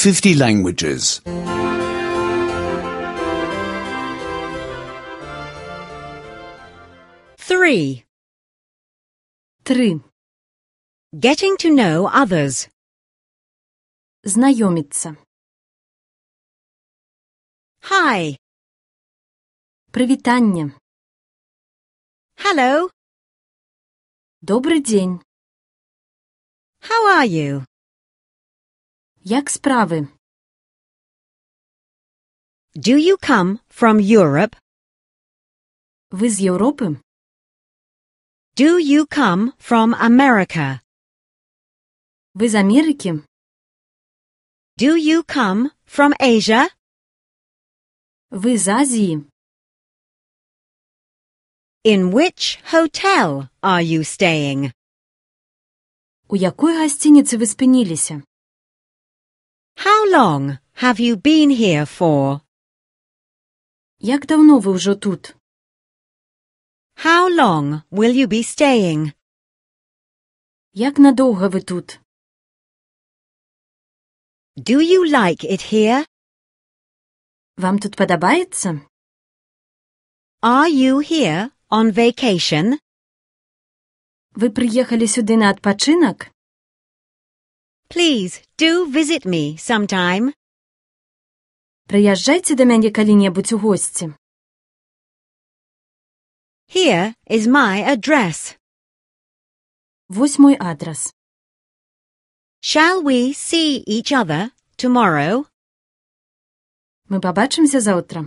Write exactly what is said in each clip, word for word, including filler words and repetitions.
fifty languages. Three. Три. Getting to know others. Знайомиться. Hi. Привітання. Hello. Добрий день. How are you? Як справи? Do you come from Europe? Ви з Європи? Do you come from America? Ви з Америки? Do you come from Asia? Ви з Азії? In which hotel are you staying? У якої гостиниці ви спинилися? How long have you been here for? Як давно ви вже тут? How long will you be staying? Як надовго ви тут? Do you like it here? Вам тут подобається? Are you here on vacation? Ви приїхали сюди на відпочинок? Please do visit me sometime. Приїжджайте до мене коли-небудь у гості. Here is my address. Ось мой адрес. Shall we see each other tomorrow? Ми побачимося завтра.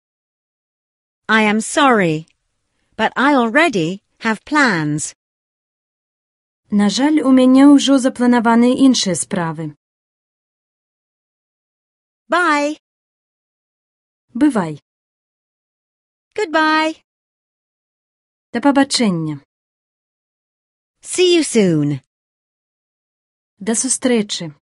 I am sorry, but I already have plans. На жаль, у мене вже заплановані інші справи. Bye. Бувай. Goodbye. До побачення. See you soon. До зустрічі.